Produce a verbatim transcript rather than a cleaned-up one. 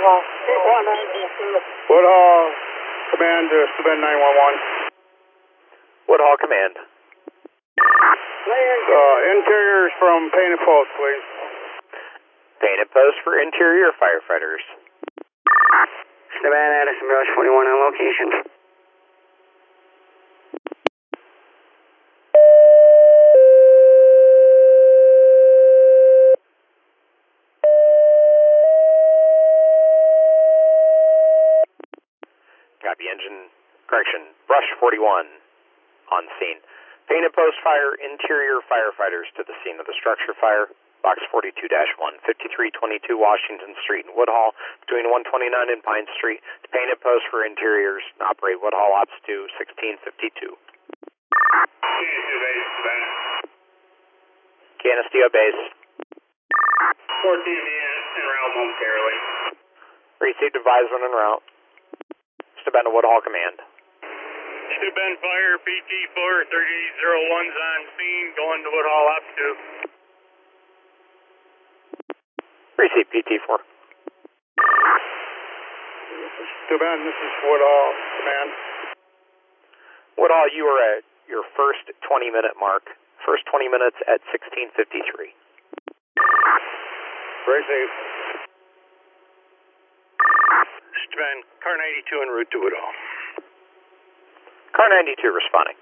Woodhall. Woodhall, command to Steuben nine one one. Woodhall command. Uh, interiors from Painted Post, please. Painted Post for interior firefighters. Steuben, Addison Brush forty-one on location. Copy, engine, correction, Brush forty-one on scene. Painted Post fire, interior firefighters to the scene of the structure fire. Box forty-two dash one, fifty-three twenty-two Washington Street in Woodhall, between one twenty-nine and Pine Street. Painted Post for interiors, operate Woodhall Ops two, sixteen fifty-two. Canisteo base. fourteen en route momentarily. Received advisement en route. Steuben to Woodhall command. Steuben fire, P T four, thirty-eight oh one's on scene, going to Woodhall Ops two. Receive P T four. Steuben, this is Woodhall, command. Woodhall, you are at your first twenty minute mark. First twenty minutes at sixteen fifty-three. Receive. Steuben, car ninety-two en route to Woodhall. Car ninety-two responding.